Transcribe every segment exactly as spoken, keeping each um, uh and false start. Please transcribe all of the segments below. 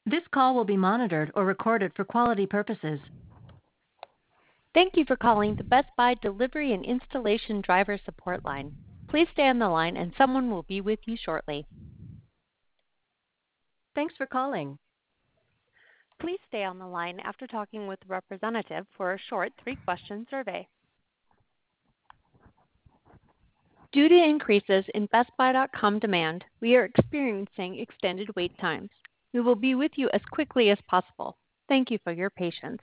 This call will be monitored or recorded for quality purposes. Thank you for calling the Best Buy Delivery and Installation Driver Support Line. Please stay on the line and someone will be with you shortly. Thanks for calling. Please stay on the line after talking with a representative for a short three-question survey. Due to increases in Best Buy dot com demand, we are experiencing extended wait times. We will be with you as quickly as possible. Thank you for your patience.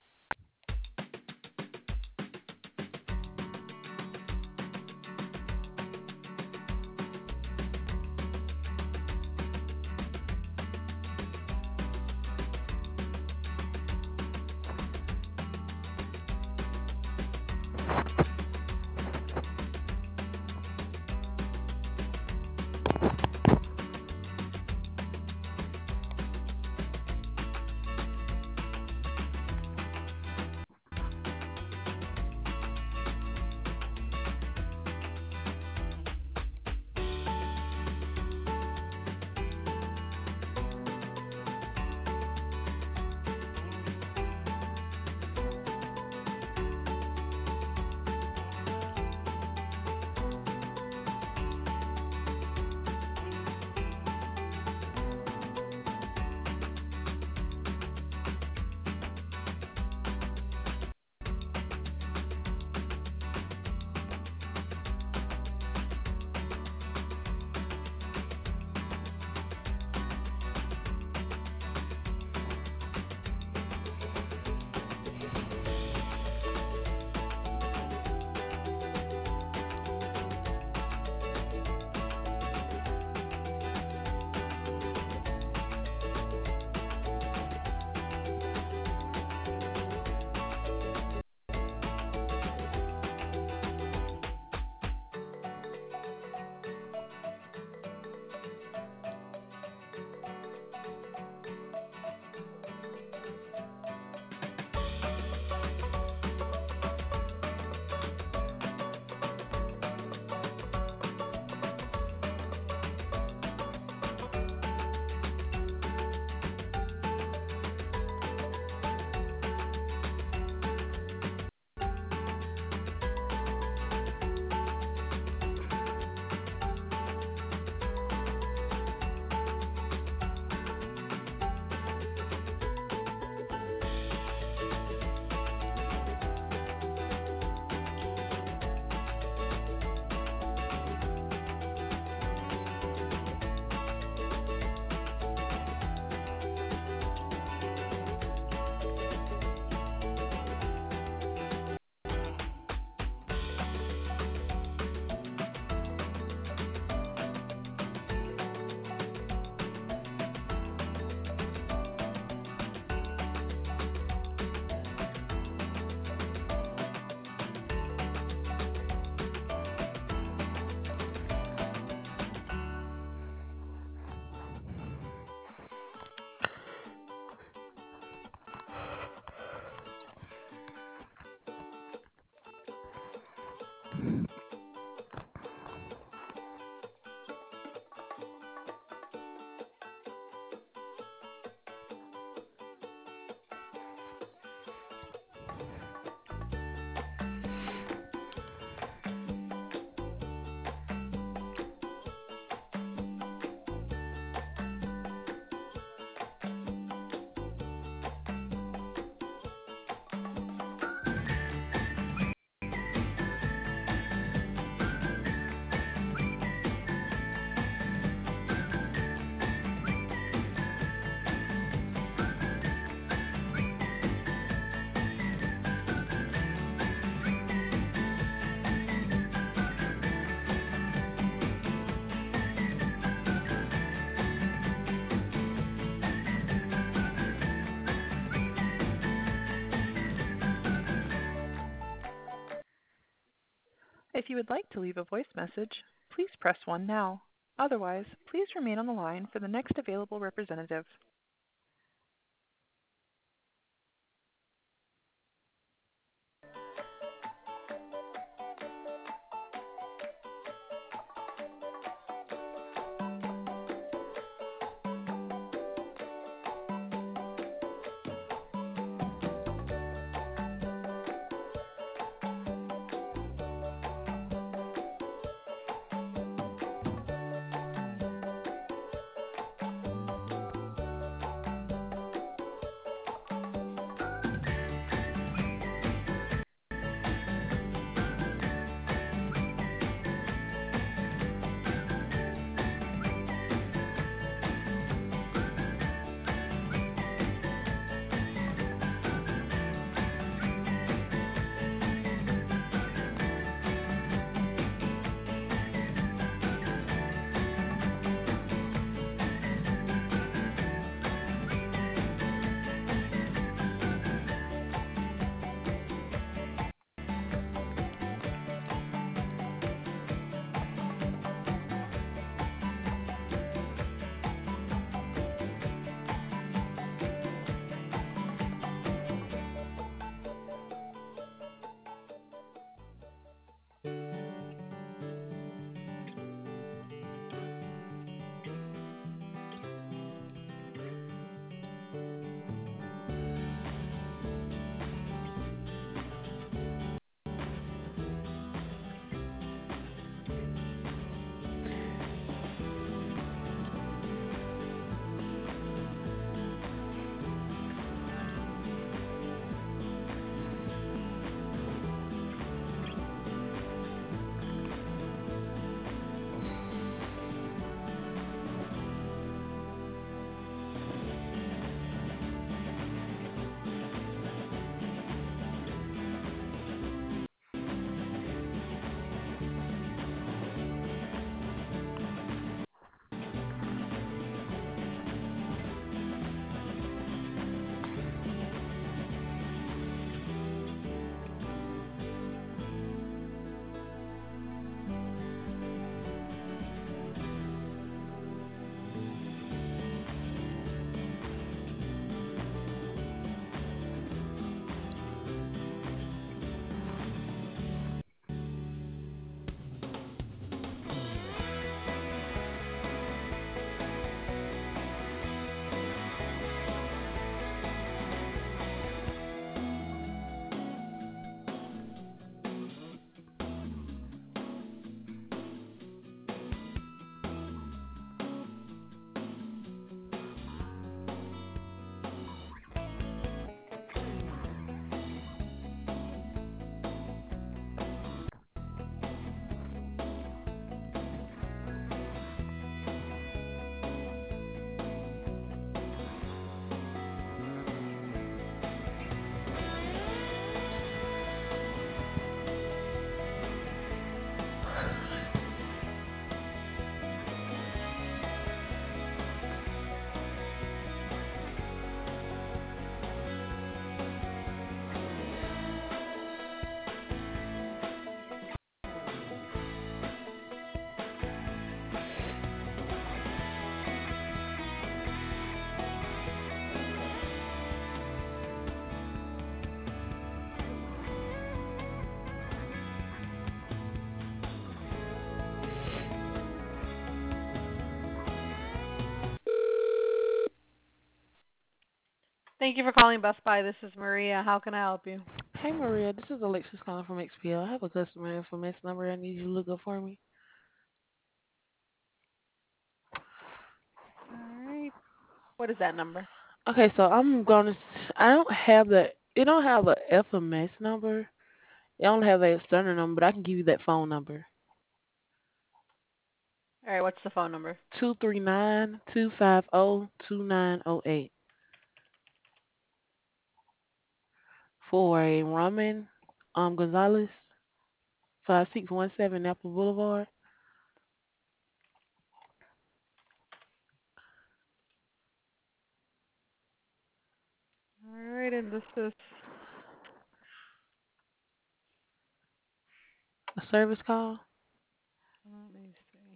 If you would like to leave a voice message, please press one now. Otherwise, please remain on the line for the next available representative. Thank you for calling Best Buy. This is Maria. How can I help you? Hey Maria, this is Alexis calling from X P L. I have a customer information number I need you to look up for me. All right. What is that number? Okay, so I'm gonna. s- I don't have the. It don't have a F M S number. It don't have a external number, but I can give you that phone number. All right. What's the phone number? Two three nine two five zero two nine zero eight for a Ramen um Gonzalez five six one seven Apple Boulevard. All right. And this is. A service call. Let me see.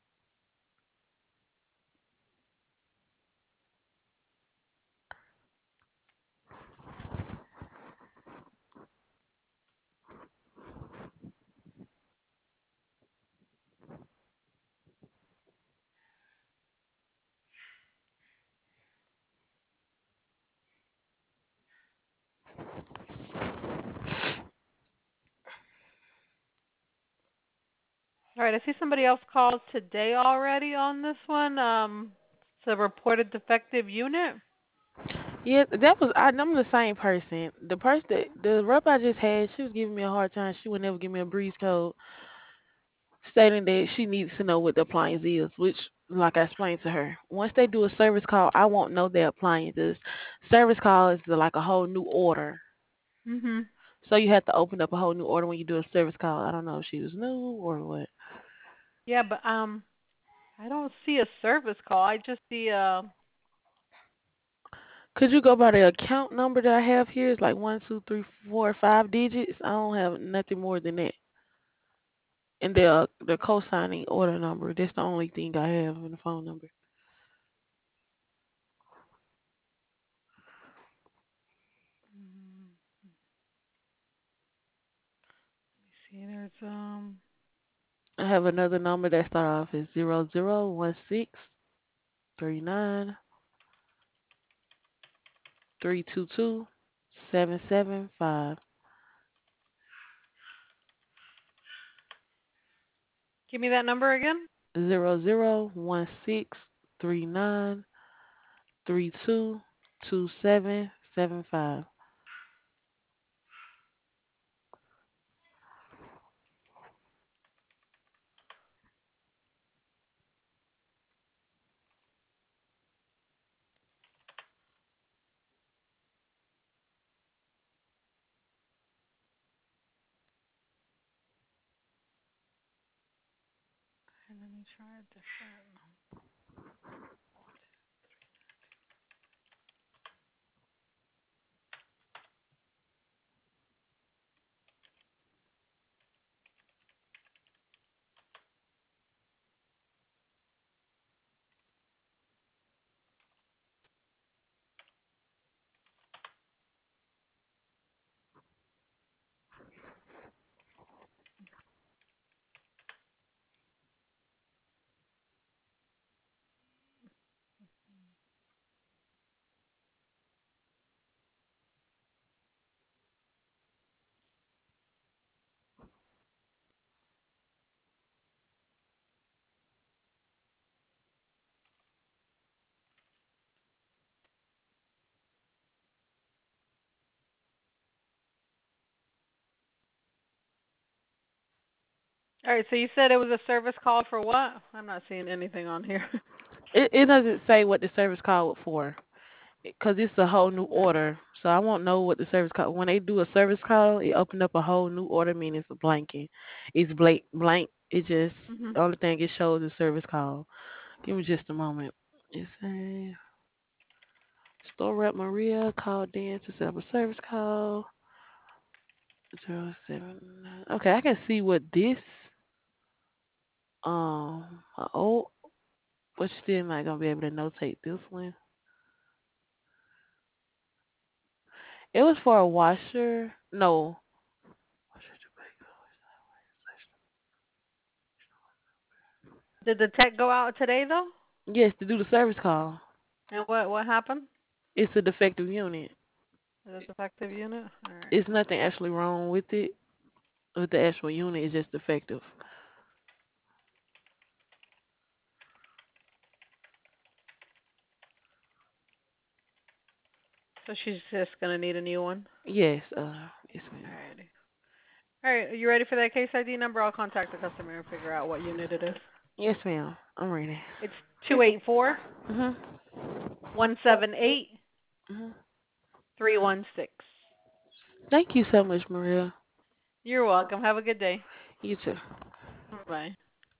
All right. I see somebody else called today already on this one. Um, it's a reported defective unit. Yeah, that was I, I'm the same person. The person that the rep I just had, she was giving me a hard time. She would never give me a breeze code, stating that she needs to know what the appliance is, which, like I explained to her, once they do a service call, I won't know their appliances. Service call is like a whole new order. Mhm. So you have to open up a whole new order when you do a service call. I don't know if she was new or what. Yeah, but um, I don't see a service call. I just see uh. Could you go by the account number that I have here? It's like one, two, three, four, five digits. I don't have nothing more than that. And the uh, the co-signing order number. That's the only thing I have in the phone number. mm, See, there's um. I have another number that start off as zero zero one six three nine three two two seven seven five Give me that number again. zero zero one six three nine three two two seven seven five. And let me try a different. All right, so you said it was a service call for what? I'm not seeing anything on here. It it doesn't say what the service call was for because it's a whole new order. So I won't know what the service call. When they do a service call, it open up a whole new order, meaning it's a blanking. It's blank blank. It just Mhm. the only thing it shows is service call. Give me just a moment. It's a store rep Maria called in to set up a service call. Zero seven nine. Okay, I can see what this um oh, but still not gonna be able to notate this one. It was for a washer. No. Did the tech go out today though? Yes, to do the service call. And what what happened? It's a defective unit. Is it a defective unit? All right. It's nothing actually wrong with it. With the actual unit, it's just defective. So she's just gonna need a new one. Yes, uh, yes, ma'am. Alrighty. All right. Are you ready for that case I D number? I'll contact the customer and figure out what unit it is. Yes, ma'am. I'm ready. It's two eight four Mhm. one seven eight Mhm. three one six. Thank you so much, Maria. You're welcome. Have a good day. You too. Bye.